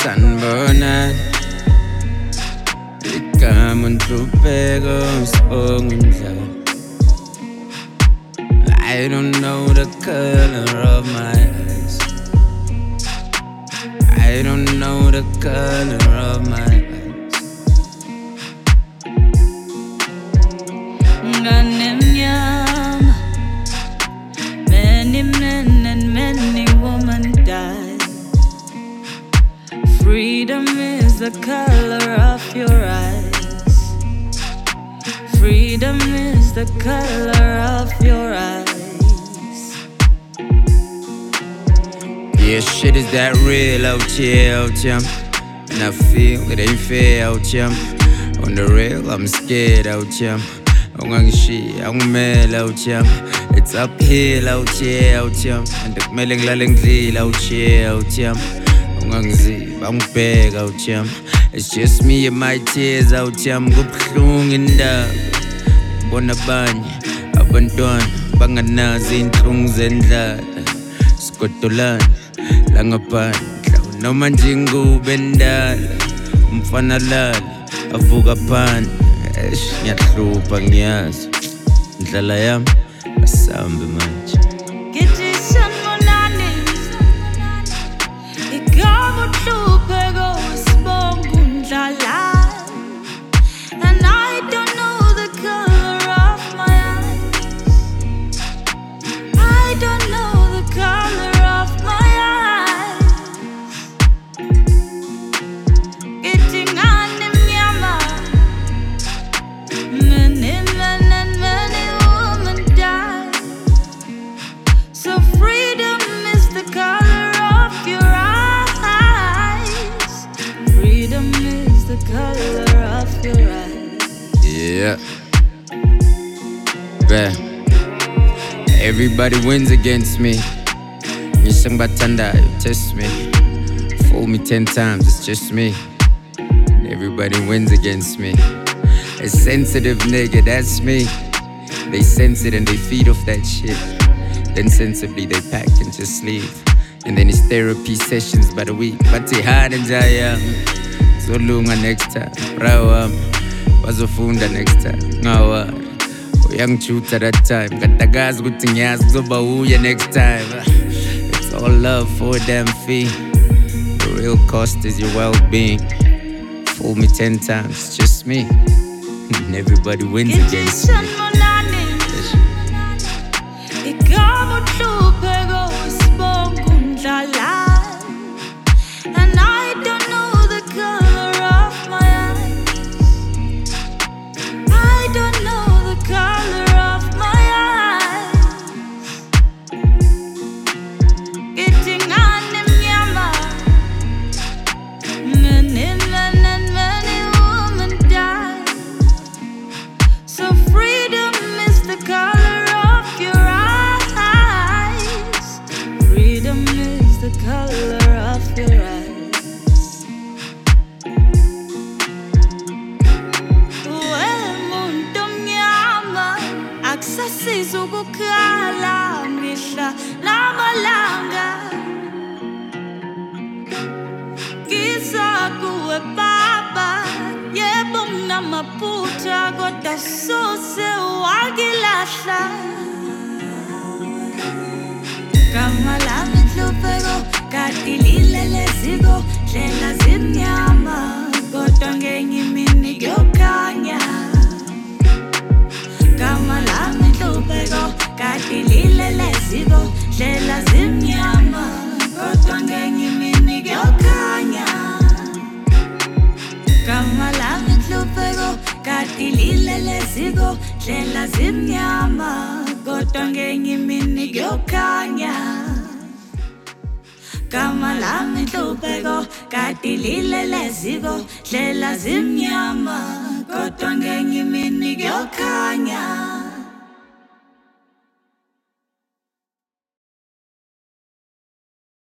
sanibonani igama uNhlupheko Sibonga uMdlali. I don't know the color of my eyes. I don't know the color of my eyes. Many men and many women died. Freedom is the color of your eyes. Freedom is the color of your eyes. Yeah, shit is that real out here, and I feel it ain't fair out here. On the real, I'm scared out here. Angumele out here. It's uphill out here, and kumele ngilale ngidlile out here. Ungangiziba ngibheka out here. It's just me and my tears out here. Kubuhlungu indaba bona abanye abantwana banganazi inhlungu zendlala. Sigodolana la ngaphandle noma nje ngube ndala. Umfana lala avuka phansi. Ngiyahlupha ngiyazi indlala yami asambe manje. Ngithi sanibonani igama uNhlupheko Sibonga uMdlali. And I don't know the color of my eyes. I don't know the color of my eyes. Ngithi ngani mnyama. Many men and many women died. So freedom is the color of your eyes. Freedom is the color of your eyes. Yeah. Bam. Everybody wins against me. Ngisho bathandayo, test me. Fool me 10 times, it's just me. Everybody wins against me. A sensitive nigga, that's me. They sense it and they feed off that shit. Then sensibly they pack and just leave. And then it's therapy sessions by the week. Bathi hard and jaya. Zolunga next time. Rawa. Bazofunda next time. Ngawa. Uyangichuta that time. Katagazi ukuthi ngiyazi kuzoba uye next time. It's all love for a damn fee. The real cost is your well-being. Fool me 10 times, it's just me. And everybody wins against me. Igama uNhlupheko Sibonga uMdlali. And I don't know the color of my eyes. I don't know the color of my eyes. Ngithi ngani mnyama. Many men and many women died. So freedom is the color of your eyes. Freedom is the color of your eyes. Umuntu mnyama akusasiza ukukhala mihla namalanga. Ngisa kuwe baba, yebo nginamaphutha kodwa sose wangilahla. Gama lami Nhlupheko kati lile leziko ndlela zimnyama kodwa ngenye imini kuyokhanya. Gama lami Nhlupheko kati lile leziko ndlela zimnyama kodwa ngenye imini kuyokhanya. Gama lami Nhlupheko kati lile leziko ndlela zimnyama kodwa ngenye imini kuyokhanya. Gama lami Nhlupheko kati lile leziko ndlela zimnyama kodwa ngenye imini kuyokhanya.